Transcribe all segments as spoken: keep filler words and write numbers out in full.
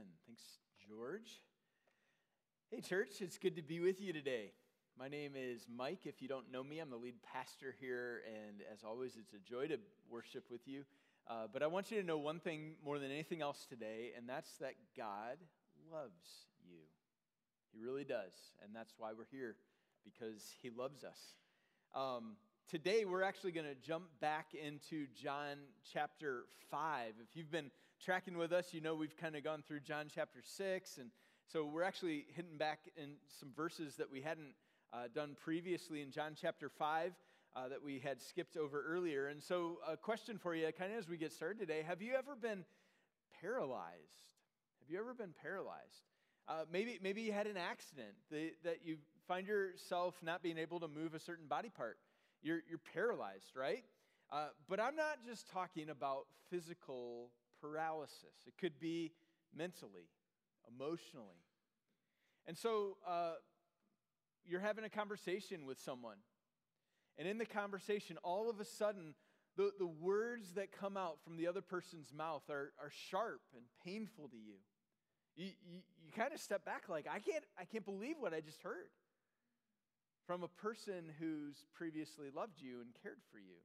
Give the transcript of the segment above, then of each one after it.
Amen. Thanks, George. Hey, church, it's good to be with you today. My name is Mike. If you don't know me, I'm the lead pastor here, and as always, it's a joy to worship with you. Uh, but I want you to know one thing more than anything else today, and that's that God loves you. He really does, and that's why we're here, because He loves us. Um, today, we're actually going to jump back into John chapter five. If you've been tracking with us, you know we've kind of gone through John chapter six, and so we're actually hitting back in some verses that we hadn't uh, done previously in John chapter five uh, that we had skipped over earlier. And so a question for you, kind of as we get started today, have you ever been paralyzed? Have you ever been paralyzed? Uh, maybe maybe you had an accident that, that you find yourself not being able to move a certain body part. You're, you're paralyzed, right? Uh, but I'm not just talking about physical paralysis. It could be mentally, emotionally. And so uh, you're having a conversation with someone. And in the conversation, all of a sudden, the, the words that come out from the other person's mouth are, are sharp and painful to you. You, you, you kind of step back like, I can't, I can't believe what I just heard from a person who's previously loved you and cared for you.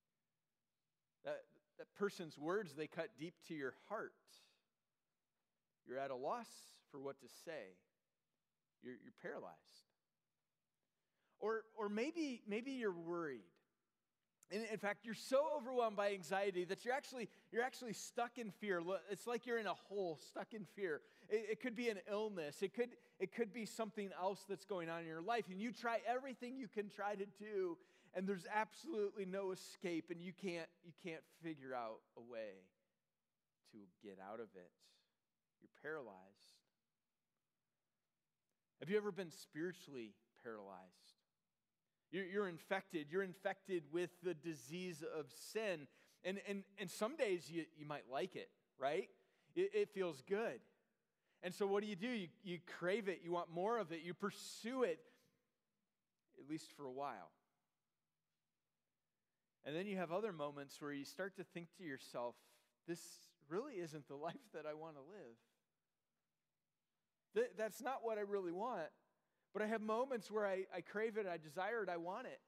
That, that person's words, they cut deep to your heart. You're at a loss for what to say. You're, you're paralyzed. Or, or maybe, maybe you're worried. And in fact, you're so overwhelmed by anxiety that you're actually, you're actually stuck in fear. It's like you're in a hole, stuck in fear. It, it could be an illness. It could, it could be something else that's going on in your life. And you try everything you can try to do, and there's absolutely no escape, and you can't, you can't figure out a way to get out of it. You're paralyzed. Have you ever been spiritually paralyzed? You're, you're infected. You're infected with the disease of sin. And, and, and some days you, you might like it, right? It, it feels good. And so what do you do? You, you crave it. You want more of it. You pursue it, at least for a while. And then you have other moments where you start to think to yourself, this really isn't the life that I want to live. Th- that's not what I really want. But I have moments where I, I crave it, I desire it, I want it.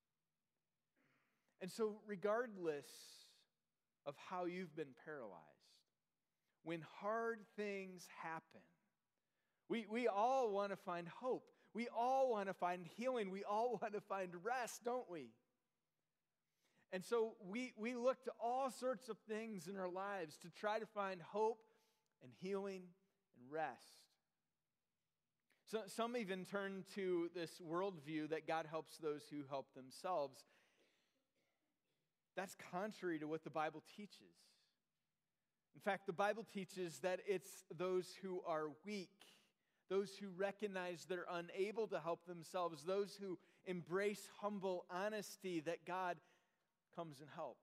And so regardless of how you've been paralyzed, when hard things happen, we, we all want to find hope. We all want to find healing. We all want to find rest, don't we? And so we, we look to all sorts of things in our lives to try to find hope and healing and rest. So, some even turn to this worldview that God helps those who help themselves. That's contrary to what the Bible teaches. In fact, the Bible teaches that it's those who are weak, those who recognize they're unable to help themselves, those who embrace humble honesty, that God comes and helps.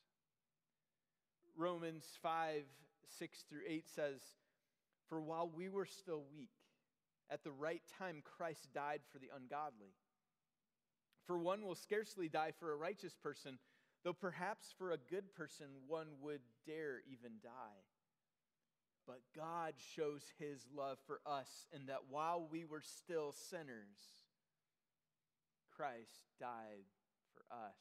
Romans five, six through eight says, "For while we were still weak, at the right time Christ died for the ungodly. For one will scarcely die for a righteous person, though perhaps for a good person one would dare even die. But God shows His love for us in that while we were still sinners, Christ died for us."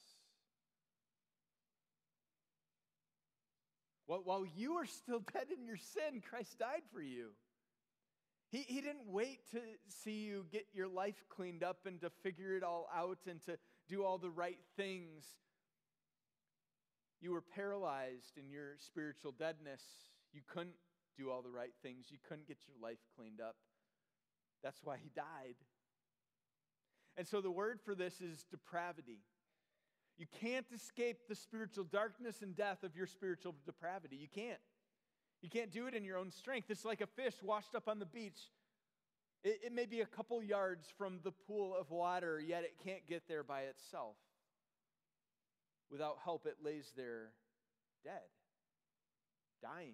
While you were still dead in your sin, Christ died for you. He, he didn't wait to see you get your life cleaned up and to figure it all out and to do all the right things. You were paralyzed in your spiritual deadness. You couldn't do all the right things. You couldn't get your life cleaned up. That's why He died. And so the word for this is depravity. You can't escape the spiritual darkness and death of your spiritual depravity. You can't. You can't do it in your own strength. It's like a fish washed up on the beach. It, it may be a couple yards from the pool of water, yet it can't get there by itself. Without help, it lays there dead, dying.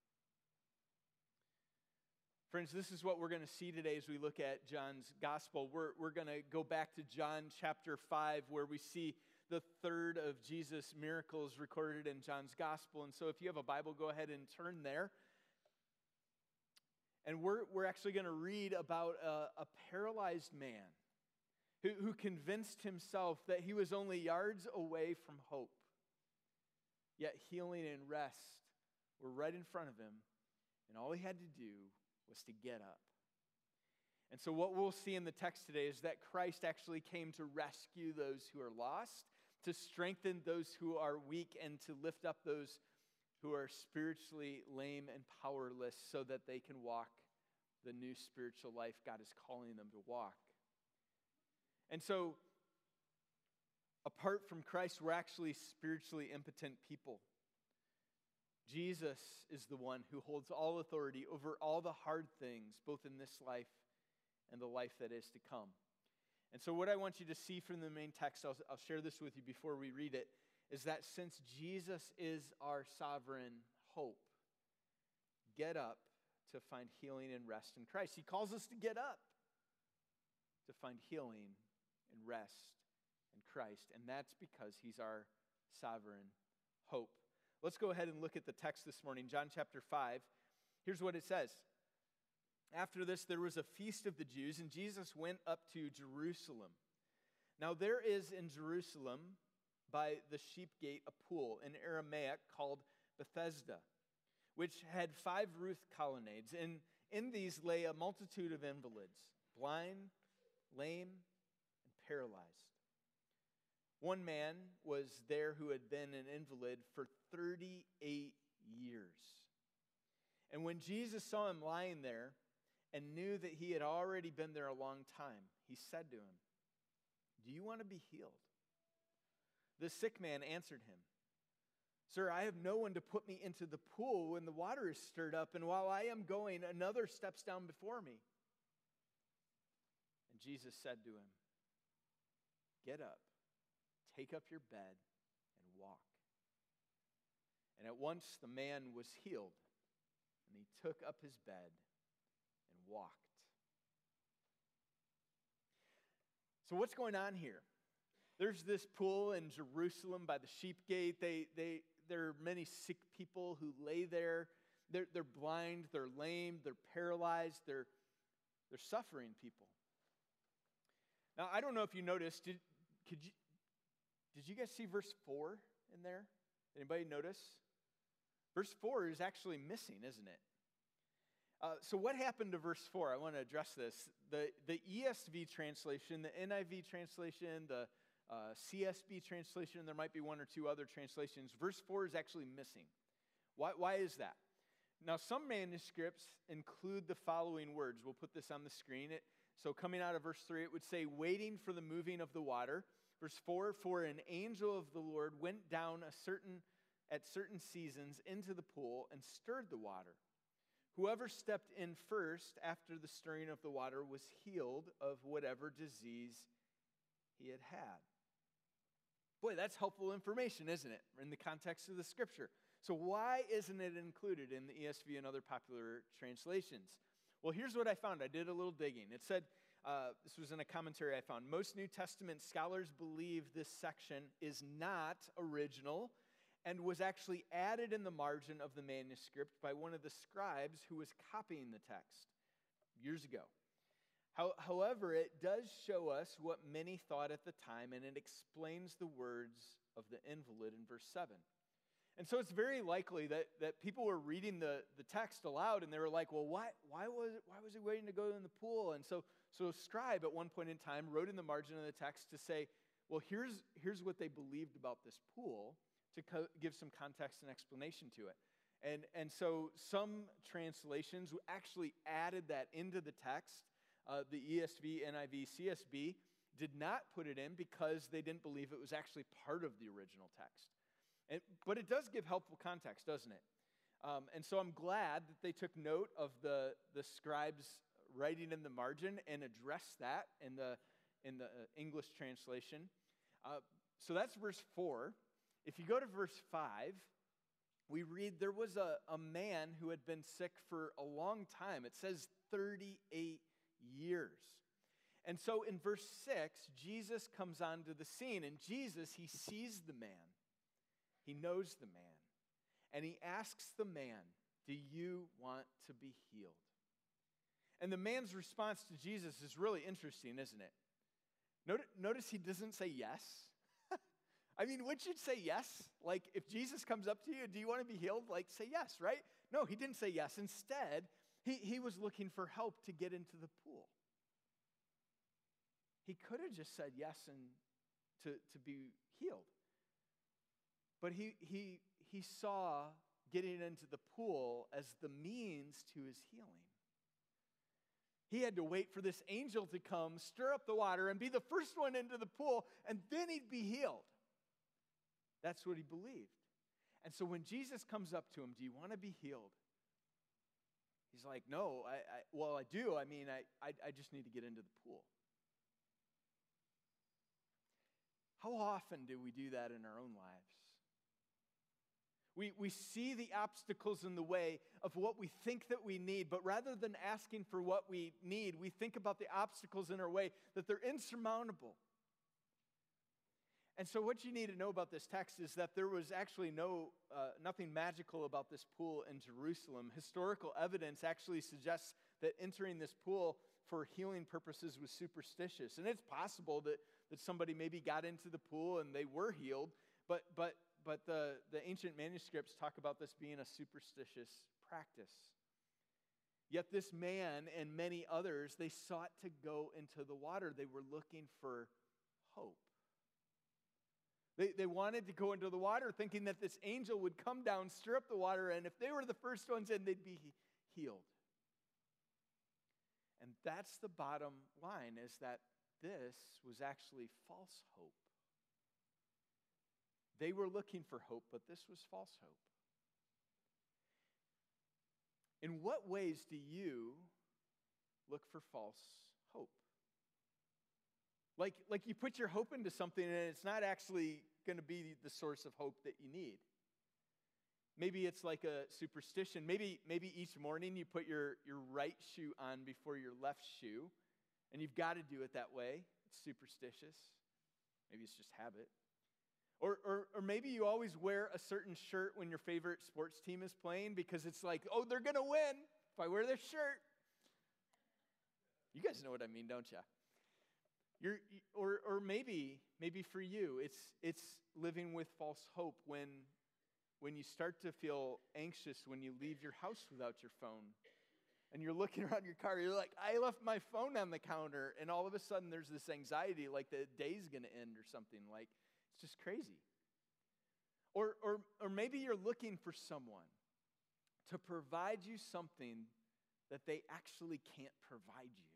Friends, this is what we're going to see today as we look at John's gospel. We're, we're going to go back to John chapter five, where we see the third of Jesus' miracles recorded in John's gospel. And so if you have a Bible, go ahead and turn there. And we're, we're actually going to read about a, a paralyzed man who, who convinced himself that he was only yards away from hope. Yet healing and rest were right in front of him, and all he had to do was to get up. And so what we'll see in the text today is that Christ actually came to rescue those who are lost, to strengthen those who are weak, and to lift up those who are spiritually lame and powerless so that they can walk the new spiritual life God is calling them to walk. And so, apart from Christ, we're actually spiritually impotent people. Jesus is the one who holds all authority over all the hard things, both in this life and the life that is to come. And so what I want you to see from the main text, I'll, I'll share this with you before we read it, is that since Jesus is our sovereign hope, get up to find healing and rest in Christ. He calls us to get up to find healing and rest in Christ, and that's because he's our sovereign hope. Let's go ahead and look at the text this morning, John chapter five. Here's what it says. After this, there was a feast of the Jews, and Jesus went up to Jerusalem. Now there is in Jerusalem, by the sheep gate, a pool in Aramaic called Bethesda, which had five roof colonnades, and in these lay a multitude of invalids, blind, lame, and paralyzed. One man was there who had been an invalid for thirty-eight years. And when Jesus saw him lying there and knew that he had already been there a long time, he said to him, "Do you want to be healed?" The sick man answered him, "Sir, I have no one to put me into the pool when the water is stirred up, and while I am going, another steps down before me." And Jesus said to him, "Get up, take up your bed, and walk." And at once the man was healed, and he took up his bed and walked. So what's going on here? There's this pool in Jerusalem by the sheep gate. They, they, there are many sick people who lay there. They're, they're blind, they're lame, they're paralyzed, they're, they're suffering people. Now, I don't know if you noticed, did, could you, did you guys see verse four in there? Anybody notice? Verse four is actually missing, isn't it? Uh, so what happened to verse four? I want to address this. The, the E S V translation, the N I V translation, the uh, C S B translation, there might be one or two other translations. Verse four is actually missing. Why, why is that? Now, some manuscripts include the following words. We'll put this on the screen. It, so coming out of verse three, it would say, "Waiting for the moving of the water." Verse four, "For an angel of the Lord went down a certain at certain seasons into the pool and stirred the water. Whoever stepped in first after the stirring of the water was healed of whatever disease he had had." Boy, that's helpful information, isn't it, in the context of the scripture? So why isn't it included in the E S V and other popular translations? Well, here's what I found. I did a little digging. It said, uh, this was in a commentary I found, most New Testament scholars believe this section is not original and was actually added in the margin of the manuscript by one of the scribes who was copying the text years ago. How, however, it does show us what many thought at the time, and it explains the words of the invalid in verse seven. And so it's very likely that, that people were reading the, the text aloud, and they were like, well, why, why, was, why was he waiting to go in the pool? And so, so a scribe at one point in time wrote in the margin of the text to say, well, here's, here's what they believed about this pool, to co- give some context and explanation to it. And, and so some translations actually added that into the text. Uh, the E S V, N I V, C S B did not put it in because they didn't believe it was actually part of the original text. And, but it does give helpful context, doesn't it? Um, and so I'm glad that they took note of the, the scribes writing in the margin and addressed that in the, in the uh, English translation. Uh, so that's verse four. If you go to verse five, we read there was a, a man who had been sick for a long time. It says thirty-eight years. And so in verse six, Jesus comes onto the scene, and Jesus, he sees the man. He knows the man. And he asks the man, "Do you want to be healed?" And the man's response to Jesus is really interesting, isn't it? Notice, notice he doesn't say yes. I mean, would you say yes? Like, if Jesus comes up to you, do you want to be healed? Like, say yes, right? No, he didn't say yes. Instead, he, he was looking for help to get into the pool. He could have just said yes and to, to be healed. But he, he, he saw getting into the pool as the means to his healing. He had to wait for this angel to come, stir up the water, and be the first one into the pool, and then he'd be healed. That's what he believed. And so when Jesus comes up to him, do you want to be healed? He's like, no, I, I well, I do. I mean, I, I, I just need to get into the pool. How often do we do that in our own lives? We, we see the obstacles in the way of what we think that we need, but rather than asking for what we need, we think about the obstacles in our way, that they're insurmountable. And so what you need to know about this text is that there was actually no uh, nothing magical about this pool in Jerusalem. Historical evidence actually suggests that entering this pool for healing purposes was superstitious. And it's possible that, that somebody maybe got into the pool and they were healed, but but But the, the ancient manuscripts talk about this being a superstitious practice. Yet this man and many others, they sought to go into the water. They were looking for hope. They, they wanted to go into the water thinking that this angel would come down, stir up the water, and if they were the first ones in, they'd be healed. And that's the bottom line, is that this was actually false hope. They were looking for hope, but this was false hope. In what ways do you look for false hope? Like, like you put your hope into something and it's not actually going to be the source of hope that you need. Maybe it's like a superstition. Maybe, maybe each morning you put your, your right shoe on before your left shoe, and you've got to do it that way. It's superstitious. Maybe it's just habit. Or, or or maybe you always wear a certain shirt when your favorite sports team is playing because it's like, oh, they're going to win if I wear this shirt. You guys know what I mean, don't you? You're, or or maybe maybe for you, it's it's living with false hope when when you start to feel anxious when you leave your house without your phone. And you're looking around your car, you're like, I left my phone on the counter, and all of a sudden there's this anxiety like the day's going to end or something. Like, it's just crazy. Or, or, or maybe you're looking for someone to provide you something that they actually can't provide you.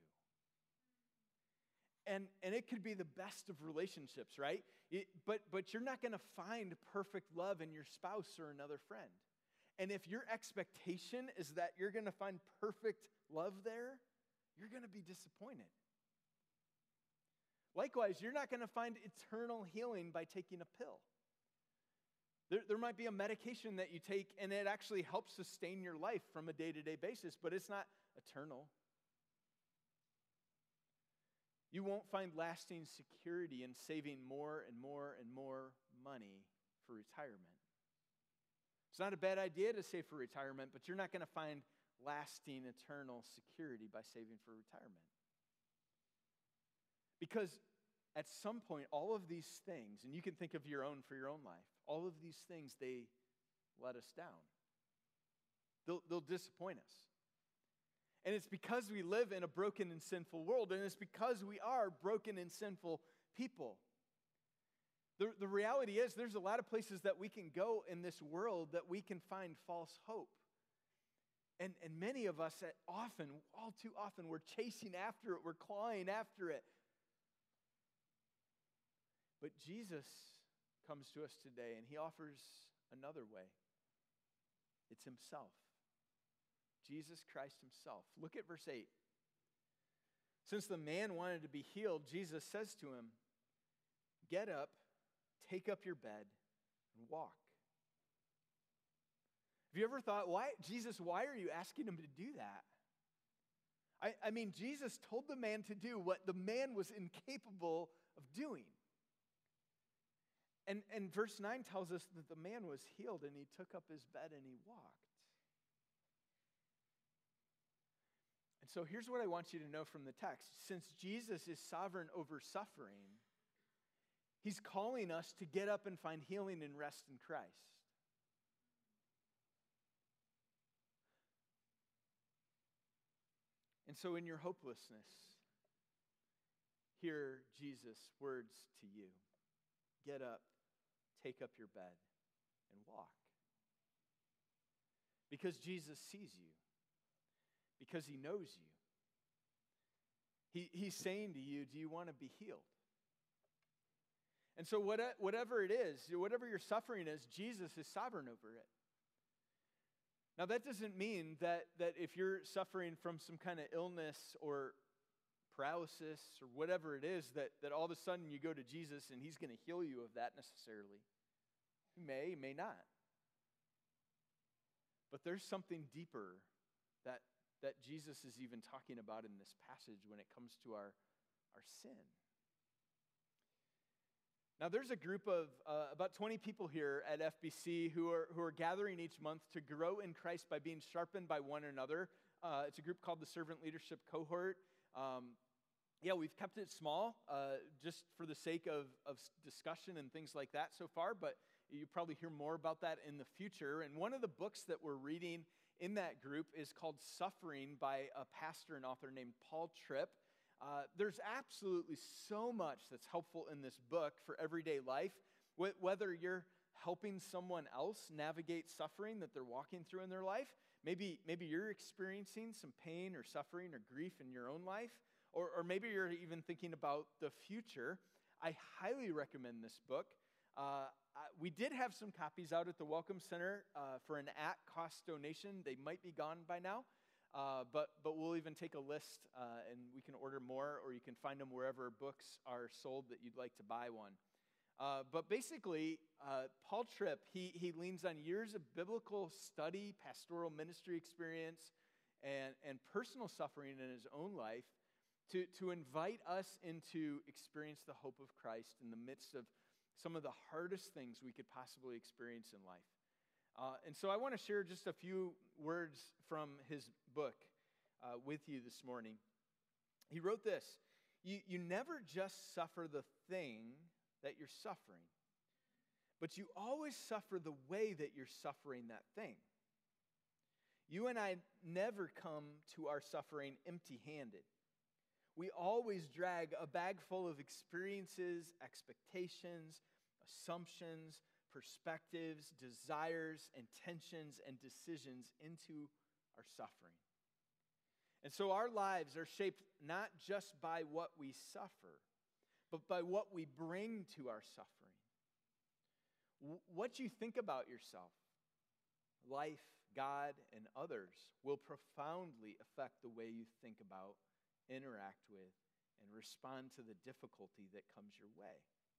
And, and it could be the best of relationships, right? It, but, but you're not going to find perfect love in your spouse or another friend. And if your expectation is that you're going to find perfect love there, you're going to be disappointed. Likewise, you're not going to find eternal healing by taking a pill. There, there might be a medication that you take and it actually helps sustain your life from a day-to-day basis, but it's not eternal. You won't find lasting security in saving more and more and more money for retirement. It's not a bad idea to save for retirement, but you're not going to find lasting eternal security by saving for retirement. Because at some point, all of these things, and you can think of your own for your own life, all of these things, they let us down. They'll, they'll disappoint us. And it's because we live in a broken and sinful world, and it's because we are broken and sinful people. The, the reality is there's a lot of places that we can go in this world that we can find false hope. And, and many of us, at often, all too often, we're chasing after it, we're clawing after it. But Jesus comes to us today, and he offers another way. It's himself. Jesus Christ himself. Look at verse eight. Since the man wanted to be healed, Jesus says to him, get up, take up your bed, and walk. Have you ever thought, why, Jesus, why are you asking him to do that? I, I mean, Jesus told the man to do what the man was incapable of doing. And, and verse nine tells us that the man was healed and he took up his bed and he walked. And So here's what I want you to know from the text. Since Jesus is sovereign over suffering, he's calling us to get up and find healing and rest in Christ. And so in your hopelessness, hear Jesus' words to you. Get up, take up your bed, and walk. Because Jesus sees you. Because he knows you. He, he's saying to you, do you want to be healed? And so what, whatever it is, whatever your suffering is, Jesus is sovereign over it. Now that doesn't mean that, that if you're suffering from some kind of illness or paralysis or whatever it is, that, that all of a sudden you go to Jesus and he's going to heal you of that necessarily. He may, he may not. But there's something deeper that, that Jesus is even talking about in this passage when it comes to our, our sin. Now, there's a group of uh, about twenty people here at F B C who are, who are gathering each month to grow in Christ by being sharpened by one another. Uh, it's a group called the Servant Leadership Cohort. Um, yeah, we've kept it small uh, just for the sake of, of discussion and things like that so far, but you probably hear more about that in the future. And one of the books that we're reading in that group is called Suffering by a pastor and author named Paul Tripp. Uh, there's absolutely so much that's helpful in this book for everyday life, Wh- whether you're helping someone else navigate suffering that they're walking through in their life. Maybe, maybe you're experiencing some pain or suffering or grief in your own life, or, or maybe you're even thinking about the future. I highly recommend this book. Uh, I- we did have some copies out at the Welcome Center uh, for an at-cost donation. They might be gone by now. Uh, but but we'll even take a list uh, and we can order more, or you can find them wherever books are sold that you'd like to buy one. Uh, but basically, uh, Paul Tripp, he, he leans on years of biblical study, pastoral ministry experience, and, and personal suffering in his own life to, to invite us into experience the hope of Christ in the midst of some of the hardest things we could possibly experience in life. Uh, and so I want to share just a few words from his book uh, with you this morning. He wrote this: you, you never just suffer the thing that you're suffering, but you always suffer the way that you're suffering that thing. You and I never come to our suffering empty-handed. We always drag a bag full of experiences, expectations, assumptions, perspectives, desires, intentions, and decisions into our suffering. And so our lives are shaped not just by what we suffer, but by what we bring to our suffering. W- what you think about yourself, life, God, and others will profoundly affect the way you think about, interact with, and respond to the difficulty that comes your way.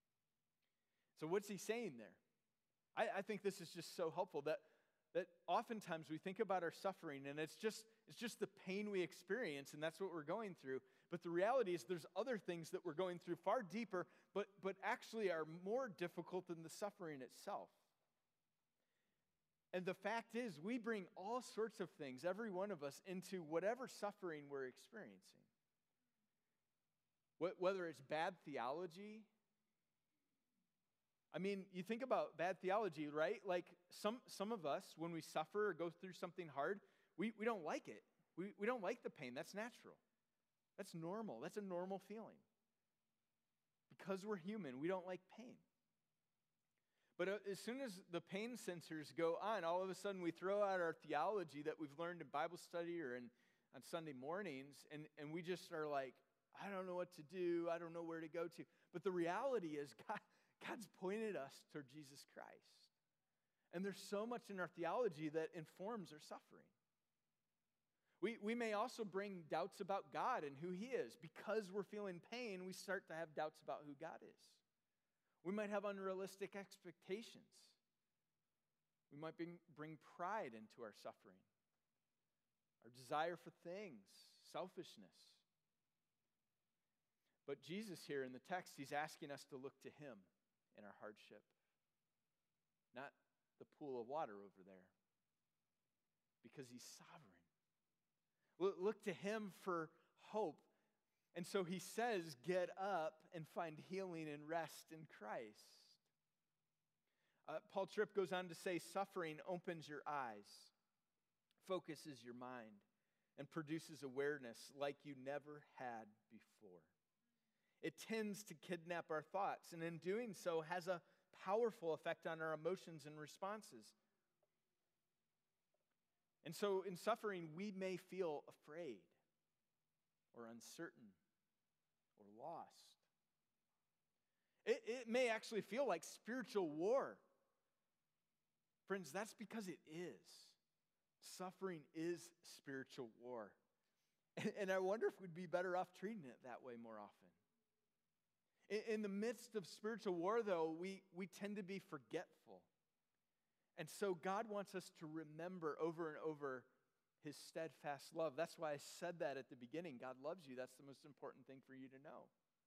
So what's he saying there? I, I think this is just so helpful that, that oftentimes we think about our suffering and it's just, it's just the pain we experience and that's what we're going through. But the reality is there's other things that we're going through far deeper, but, but actually are more difficult than the suffering itself. And the fact is we bring all sorts of things, every one of us, into whatever suffering we're experiencing. Whether it's bad theology. I mean, you think about bad theology, right? Like some some of us, when we suffer or go through something hard, we, we don't like it. We, we don't like the pain. That's natural. That's normal. That's a normal feeling. Because we're human, we don't like pain. But as soon as the pain sensors go on, all of a sudden we throw out our theology that we've learned in Bible study or in, on Sunday mornings, and, and we just are like, I don't know what to do. I don't know where to go to. But the reality is God, God's pointed us toward Jesus Christ. And there's so much in our theology that informs our suffering. We, we may also bring doubts about God and who he is. Because we're feeling pain, we start to have doubts about who God is. We might have unrealistic expectations. We might bring, bring pride into our suffering. Our desire for things, selfishness. But Jesus here in the text, he's asking us to look to him in our hardship. Not the pool of water over there. Because he's sovereign. Look to him for hope. And so he says, get up and find healing and rest in Christ. Uh, Paul Tripp goes on to say, suffering opens your eyes, focuses your mind, and produces awareness like you never had before. It tends to kidnap our thoughts, and in doing so has a powerful effect on our emotions and responses. And so in suffering, we may feel afraid or uncertain or lost. It, it may actually feel like spiritual war. Friends, that's because it is. Suffering is spiritual war. And, and I wonder if we'd be better off treating it that way more often. In, in the midst of spiritual war, though, we, we tend to be forgetful. And so God wants us to remember over and over his steadfast love. That's why I said that at the beginning. God loves you. That's the most important thing for you to know.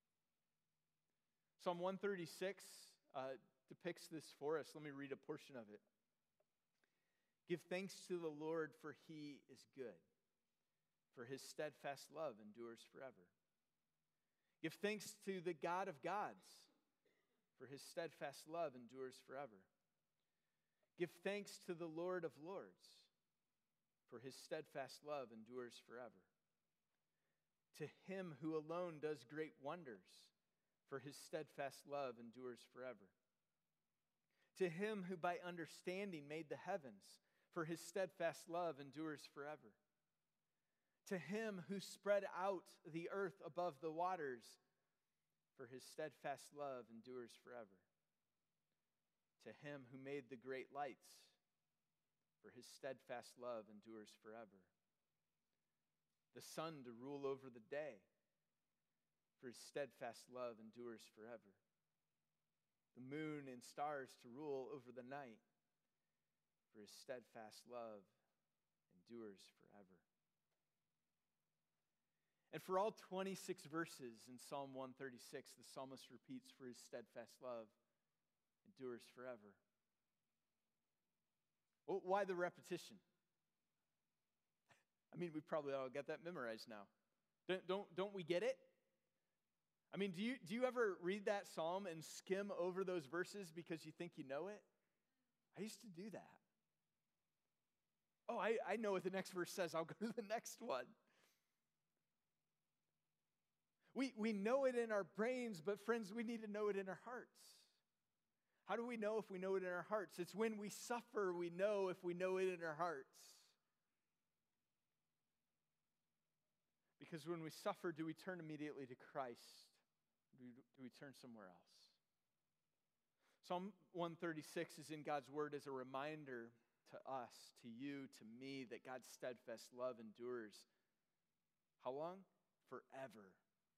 Psalm one thirty-six uh, depicts this for us. Let me read a portion of it. Give thanks to the Lord, for he is good, for his steadfast love endures forever. Give thanks to the God of gods, for his steadfast love endures forever. Give thanks to the Lord of lords, for his steadfast love endures forever. To him who alone does great wonders, for his steadfast love endures forever. To him who by understanding made the heavens, for his steadfast love endures forever. To him who spread out the earth above the waters, for his steadfast love endures forever. To him who made the great lights, for his steadfast love endures forever. The sun to rule over the day, for his steadfast love endures forever. The moon and stars to rule over the night, for his steadfast love endures forever. And for all twenty-six verses in Psalm one thirty-six, the psalmist repeats, for his steadfast love endures forever. Well, why the repetition? I mean, we probably all got that memorized now. Don't, don't, don't we get it? I mean, do you, do you ever read that psalm and skim over those verses because you think you know it? I used to do that. Oh, I, I know what the next verse says. I'll go to the next one. We, we know it in our brains, but friends, we need to know it in our hearts. How do we know if we know it in our hearts? It's when we suffer, we know if we know it in our hearts. Because when we suffer, do we turn immediately to Christ? Do we, do we turn somewhere else? Psalm one thirty-six is in God's word as a reminder to us, to you, to me, that God's steadfast love endures. How long? Forever.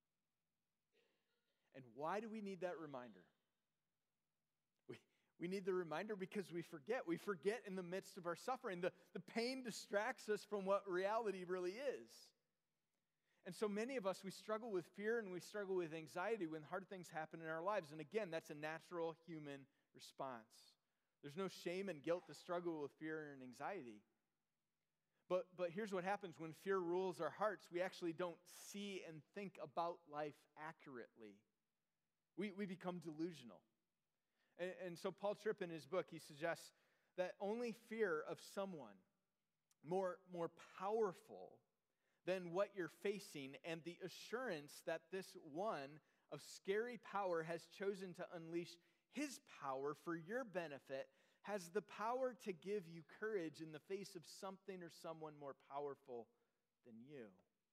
And why do we need that reminder? We, we need the reminder because we forget. We forget in the midst of our suffering. The, the pain distracts us from what reality really is. And so many of us, we struggle with fear and we struggle with anxiety when hard things happen in our lives. And again, that's a natural human response. There's no shame and guilt to struggle with fear and anxiety. But, but here's what happens when fear rules our hearts. We actually don't see and think about life accurately. We, we become delusional. And, and so Paul Tripp in his book, he suggests that only fear of someone more, more powerful than what you're facing and the assurance that this one of scary power has chosen to unleash his power for your benefit has the power to give you courage in the face of something or someone more powerful than you.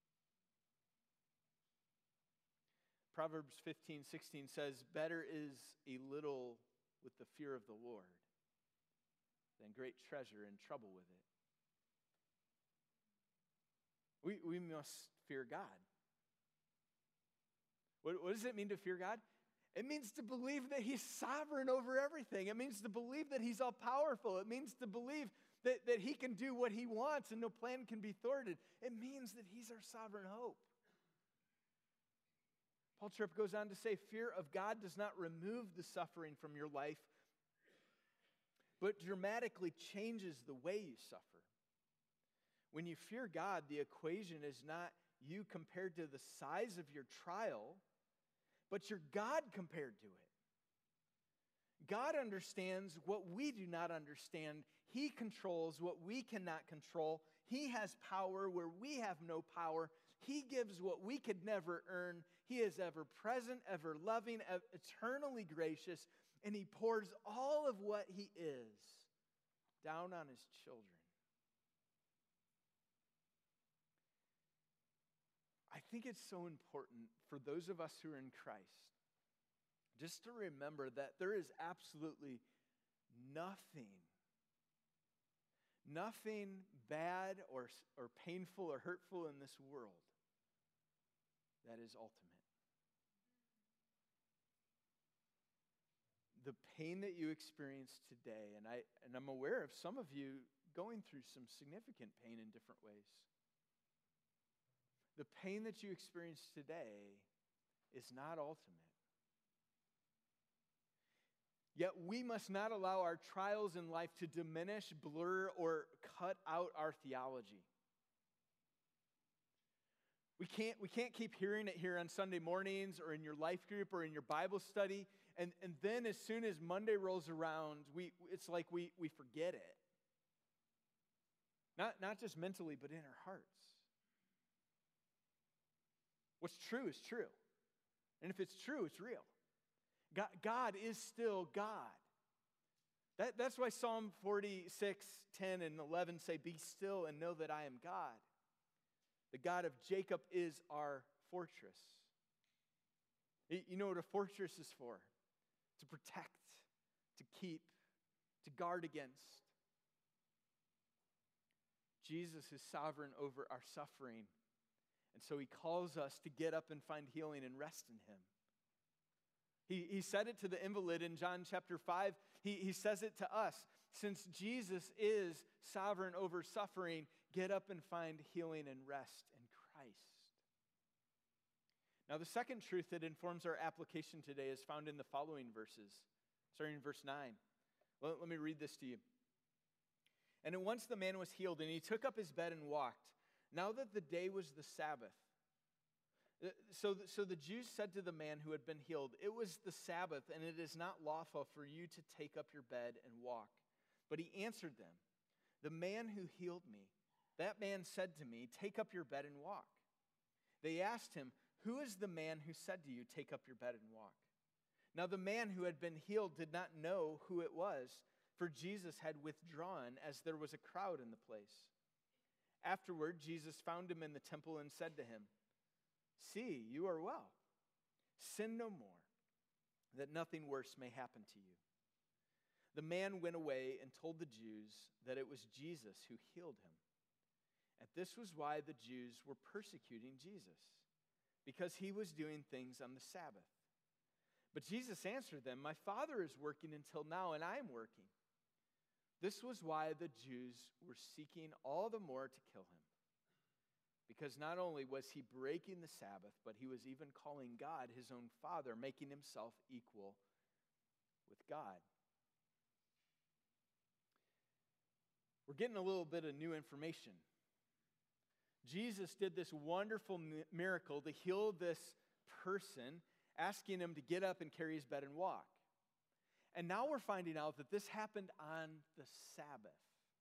Proverbs fifteen sixteen says, better is a little with the fear of the Lord than great treasure and trouble with it. We, we must fear God. What, what does it mean to fear God? It means to believe that he's sovereign over everything. It means to believe that he's all-powerful. It means to believe that, that he can do what he wants and no plan can be thwarted. It means that he's our sovereign hope. Paul Tripp goes on to say, fear of God does not remove the suffering from your life, but dramatically changes the way you suffer. When you fear God, the equation is not you compared to the size of your trial, but your God compared to it. God understands what we do not understand. He controls what we cannot control. He has power where we have no power. He gives what we could never earn. He is ever present, ever loving, eternally gracious, and He pours all of what He is down on His children. I think it's so important for those of us who are in Christ just to remember that there is absolutely nothing, nothing bad or, or painful or hurtful in this world that is ultimate. The pain that you experience today, and, I, and I'm aware of some of you going through some significant pain in different ways. The pain that you experience today is not ultimate. Yet we must not allow our trials in life to diminish, blur, or cut out our theology. We can't, we can't keep hearing it here on Sunday mornings or in your life group or in your Bible study, and, and then as soon as Monday rolls around, we, it's like we, we forget it. Not, not just mentally, but in our hearts. What's true is true. And if it's true, it's real. God, God is still God. That, that's why Psalm forty-six, ten, and eleven say, "Be still and know that I am God." The God of Jacob is our fortress. You know what a fortress is for? To protect, to keep, to guard against. Jesus is sovereign over our suffering. And so He calls us to get up and find healing and rest in Him. He, he said it to the invalid in John chapter five. He, he says it to us. Since Jesus is sovereign over suffering, get up and find healing and rest in Christ. Now, the second truth that informs our application today is found in the following verses, starting in verse nine. Let, let me read this to you. "And at once the man was healed, and he took up his bed and walked. Now that the day was the Sabbath." So, so the Jews said to the man who had been healed, "It was the Sabbath, and it is not lawful for you to take up your bed and walk." But he answered them, "The man who healed me, that man said to me, 'Take up your bed and walk.' They asked him, 'Who is the man who said to you, 'Take up your bed and walk'?" Now the man who had been healed did not know who it was, for Jesus had withdrawn as there was a crowd in the place. Afterward, Jesus found him in the temple and said to him, "See, you are well. Sin no more, that nothing worse may happen to you." The man went away and told the Jews that it was Jesus who healed him. And this was why the Jews were persecuting Jesus, because he was doing things on the Sabbath. But Jesus answered them, "My Father is working until now, and I am working." This was why the Jews were seeking all the more to kill him, because not only was he breaking the Sabbath, but he was even calling God his own Father, making himself equal with God. We're getting a little bit of new information. Jesus did this wonderful miracle to heal this person, asking him to get up and carry his bed and walk. And now we're finding out that this happened on the Sabbath.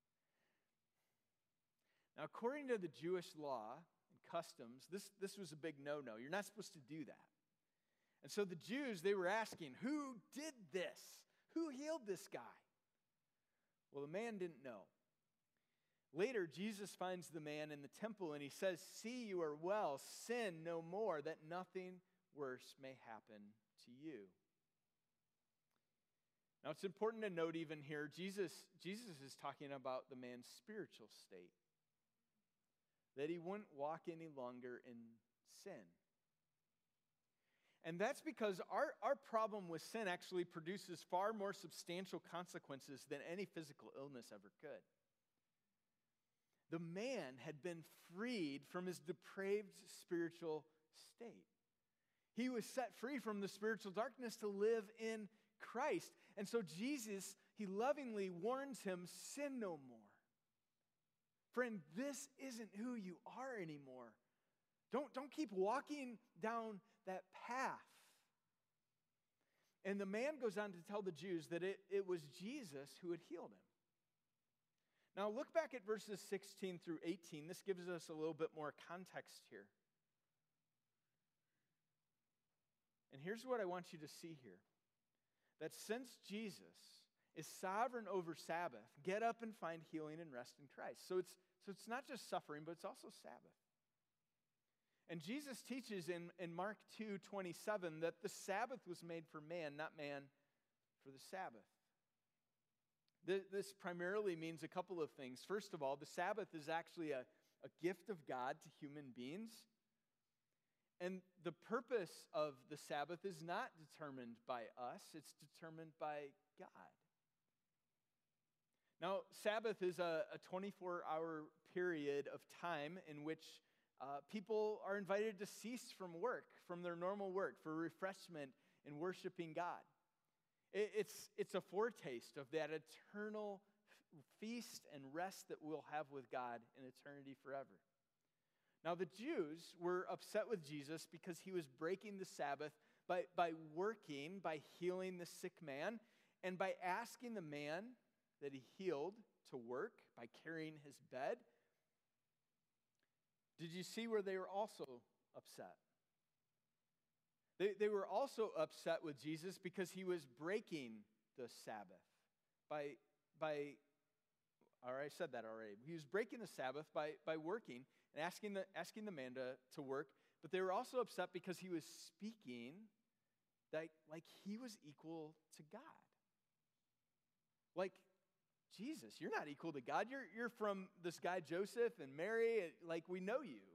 Now, according to the Jewish law and customs, this, this was a big no-no. You're not supposed to do that. And so the Jews, they were asking, who did this? Who healed this guy? Well, the man didn't know. Later, Jesus finds the man in the temple and he says, "See, you are well. Sin no more, that nothing worse may happen to you." Now, it's important to note even here, Jesus, Jesus is talking about the man's spiritual state, that he wouldn't walk any longer in sin. And that's because our, our problem with sin actually produces far more substantial consequences than any physical illness ever could. The man had been freed from his depraved spiritual state. He was set free from the spiritual darkness to live in Christ. And so Jesus, he lovingly warns him, sin no more. Friend, this isn't who you are anymore. Don't, don't keep walking down that path. And the man goes on to tell the Jews that it, it was Jesus who had healed him. Now look back at verses sixteen through eighteen. This gives us a little bit more context here. And here's what I want you to see here. That since Jesus is sovereign over Sabbath, get up and find healing and rest in Christ. So it's, so it's not just suffering, but it's also Sabbath. And Jesus teaches in, in Mark two twenty-seven that the Sabbath was made for man, not man for the Sabbath. This primarily means a couple of things. First of all, the Sabbath is actually a, a gift of God to human beings. And the purpose of the Sabbath is not determined by us, it's determined by God. Now, Sabbath is a, a twenty-four hour period of time in which uh, people are invited to cease from work, from their normal work, for refreshment in worshiping God. It's, it's a foretaste of that eternal feast and rest that we'll have with God in eternity forever. Now, the Jews were upset with Jesus because he was breaking the Sabbath by, by working, by healing the sick man, and by asking the man that he healed to work by carrying his bed. Did you see where they were also upset? They, they were also upset with Jesus because he was breaking the Sabbath by, by, all right, I said that already. He was breaking the Sabbath by, by working and asking the, asking the man to, to work, but they were also upset because he was speaking that, like he was equal to God. Like, Jesus, you're not equal to God. You're, you're from this guy Joseph and Mary, like we know you.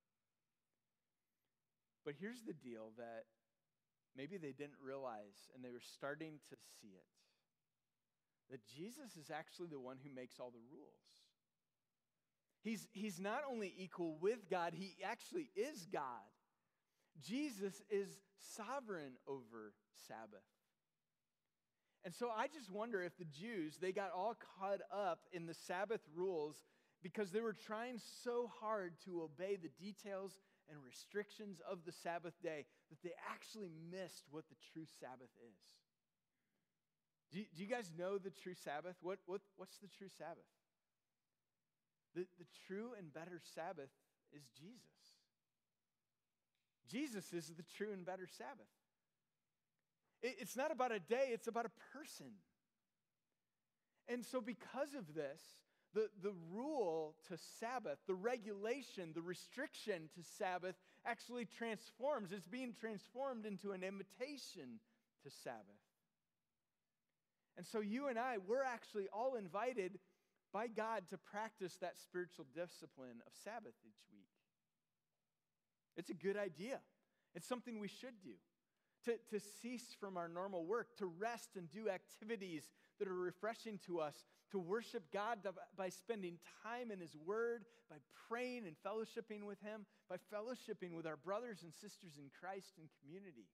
But here's the deal that maybe they didn't realize, and they were starting to see it, that Jesus is actually the one who makes all the rules. He's, he's not only equal with God, he actually is God. Jesus is sovereign over Sabbath. And so I just wonder if the Jews, they got all caught up in the Sabbath rules because they were trying so hard to obey the details and restrictions of the Sabbath day that they actually missed what the true Sabbath is. Do you, do you guys know the true Sabbath? What, what, what's the true Sabbath? The, the true and better Sabbath is Jesus. Jesus is the true and better Sabbath. It, it's not about a day, it's about a person. And so because of this, The, the rule to Sabbath, the regulation, the restriction to Sabbath actually transforms. It's being transformed into an invitation to Sabbath. And so you and I, we're actually all invited by God to practice that spiritual discipline of Sabbath each week. It's a good idea. It's something we should do. To, to cease from our normal work, to rest and do activities that are refreshing to us, to worship God by spending time in His Word, by praying and fellowshipping with Him, by fellowshipping with our brothers and sisters in Christ and community.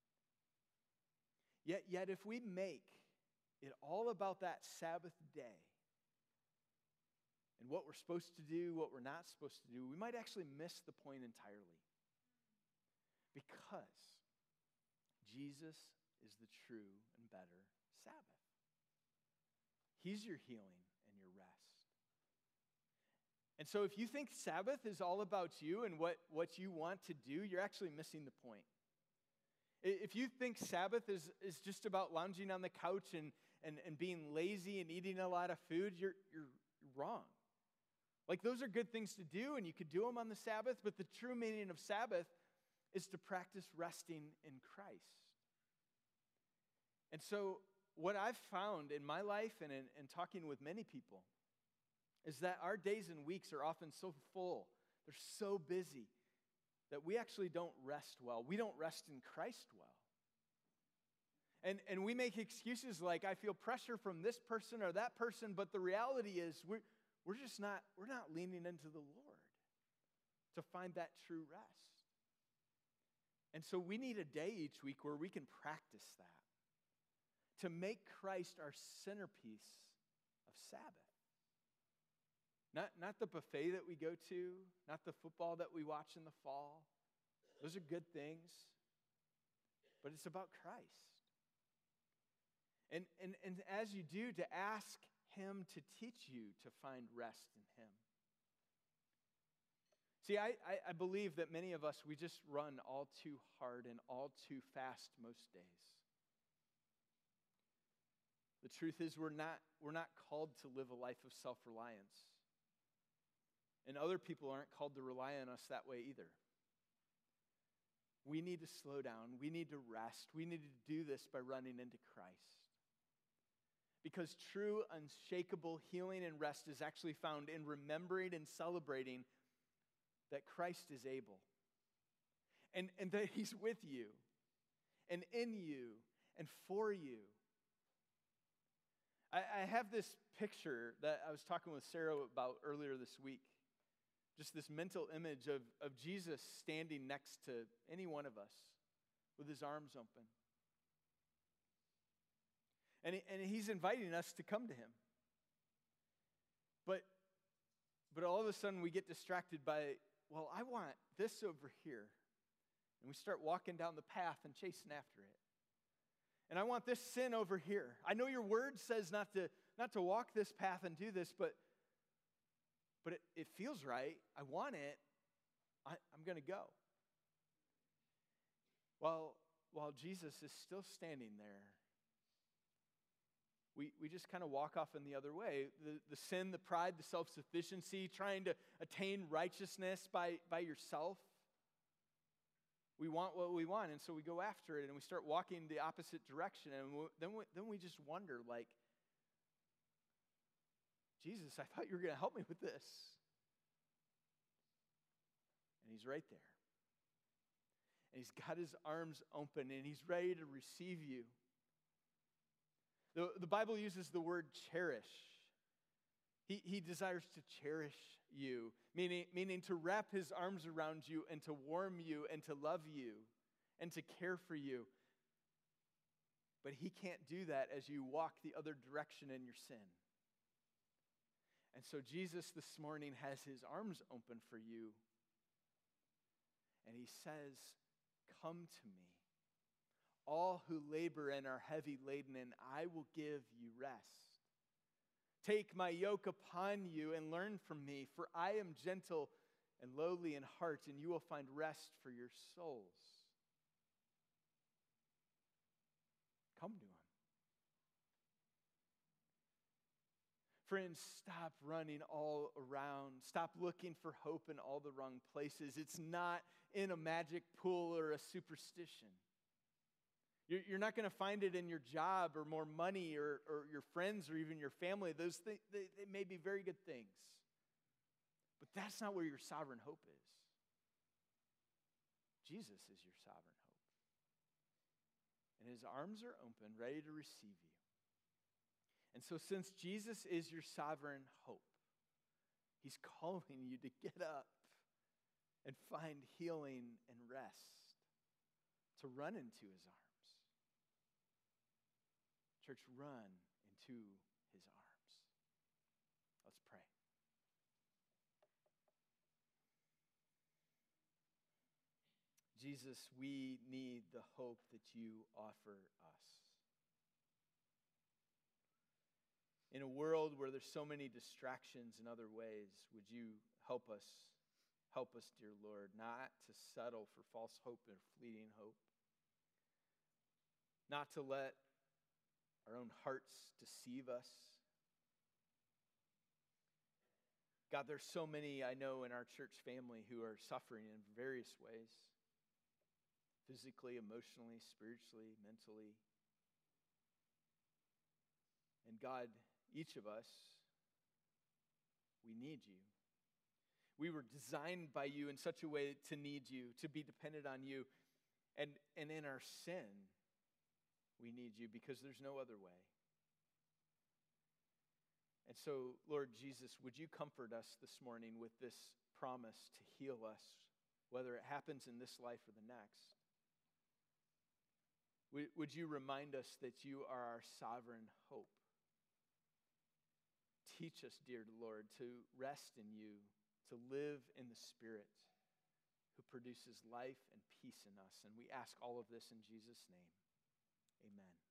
Yet, yet if we make it all about that Sabbath day and what we're supposed to do, what we're not supposed to do, we might actually miss the point entirely. Because Jesus is the true and better Sabbath. He's your healing and your rest. And so if you think Sabbath is all about you and what, what you want to do, you're actually missing the point. If you think Sabbath is, is just about lounging on the couch and, and, and being lazy and eating a lot of food, you're, you're wrong. Like, those are good things to do, and you could do them on the Sabbath, but the true meaning of Sabbath is to practice resting in Christ. And so what I've found in my life and in, in talking with many people is that our days and weeks are often so full, they're so busy, that we actually don't rest well. We don't rest in Christ well. And, and we make excuses like, I feel pressure from this person or that person, but the reality is we're, we're just not, we're not leaning into the Lord to find that true rest. And so we need a day each week where we can practice that, to make Christ our centerpiece of Sabbath. Not, not the buffet that we go to, not the football that we watch in the fall. Those are good things. But it's about Christ. And, and, and as you do, to ask him to teach you to find rest in him. See, I, I, I believe that many of us, we just run all too hard and all too fast most days. The truth is we're not, we're not called to live a life of self-reliance. And other people aren't called to rely on us that way either. We need to slow down. We need to rest. We need to do this by running into Christ. Because true, unshakable healing and rest is actually found in remembering and celebrating that Christ is able. And, and that he's with you. And in you. And for you. I, I have this picture that I was talking with Sarah about earlier this week. Just this mental image of, of Jesus standing next to any one of us with his arms open. And, he, and he's inviting us to come to him. But, but all of a sudden we get distracted by, well, I want this over here. And we start walking down the path and chasing after it. And I want this sin over here. I know your word says not to, not to walk this path and do this, but But it, it feels right. I want it. I, I'm going to go. While, while Jesus is still standing there, we, we just kind of walk off in the other way. The, the sin, the pride, the self-sufficiency, trying to attain righteousness by, by yourself. We want what we want, and so we go after it, and we start walking the opposite direction, and we, then, we, then we just wonder, like, Jesus, I thought you were going to help me with this. And he's right there. And he's got his arms open, and he's ready to receive you. The, the Bible uses the word cherish. He, he desires to cherish you, meaning, meaning to wrap his arms around you and to warm you and to love you and to care for you. But he can't do that as you walk the other direction in your sin. And so Jesus this morning has his arms open for you. And he says, come to me, all who labor and are heavy laden, and I will give you rest. Take my yoke upon you and learn from me, for I am gentle and lowly in heart, and you will find rest for your souls. Come to him. Friends, stop running all around. Stop looking for hope in all the wrong places. It's not in a magic pool or a superstition. You're, you're not going to find it in your job or more money or, or your friends or even your family. Those th- they, they may be very good things. But that's not where your sovereign hope is. Jesus is your sovereign hope. And his arms are open, ready to receive you. And so since Jesus is your sovereign hope, he's calling you to get up and find healing and rest, to run into his arms. Church, run into his arms. Let's pray. Jesus, we need the hope that you offer us. In a world where there's so many distractions in other ways, would you help us, help us, dear Lord, not to settle for false hope or fleeting hope, not to let our own hearts deceive us. God, there's so many I know in our church family who are suffering in various ways, physically, emotionally, spiritually, mentally. And God, each of us, we need you. We were designed by you in such a way to need you, to be dependent on you. And, and in our sin, we need you because there's no other way. And so, Lord Jesus, would you comfort us this morning with this promise to heal us, whether it happens in this life or the next? Would, would you remind us that you are our sovereign hope? Teach us, dear Lord, to rest in you, to live in the Spirit who produces life and peace in us. And we ask all of this in Jesus' name. Amen.